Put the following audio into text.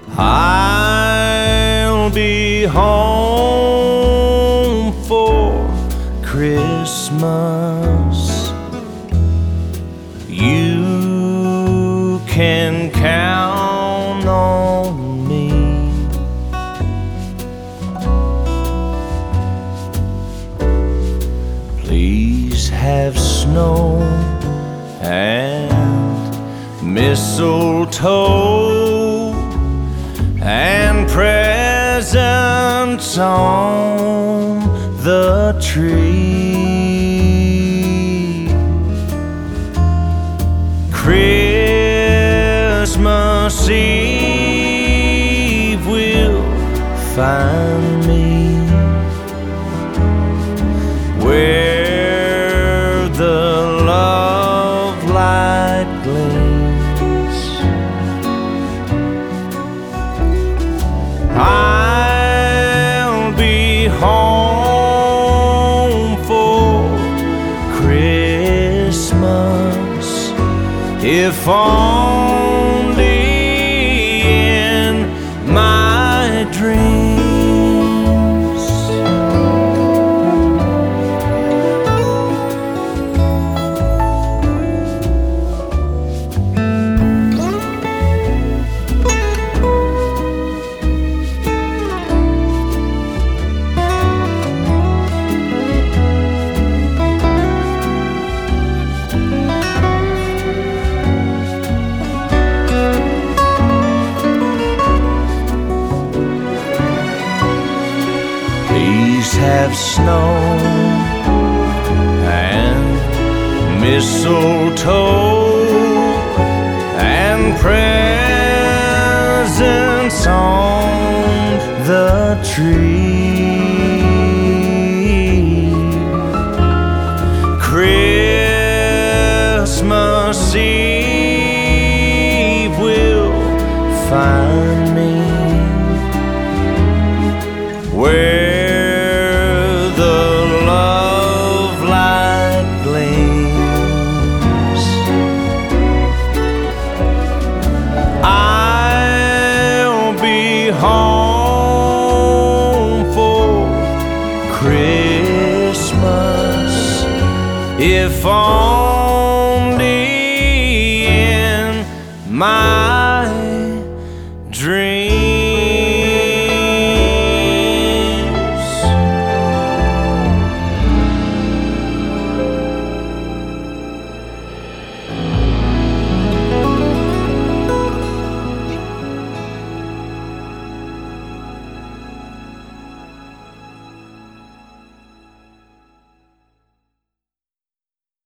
I'll be home for Christmas. You can count on me. Please have snow and mistletoe and presents on the tree. Christmas Eve will find me where the love light gleams. I'll be home for Christmas, if only in my dreams. Please have snow and mistletoe and presents on the tree. Christmas Eve will find me where home for Christmas, if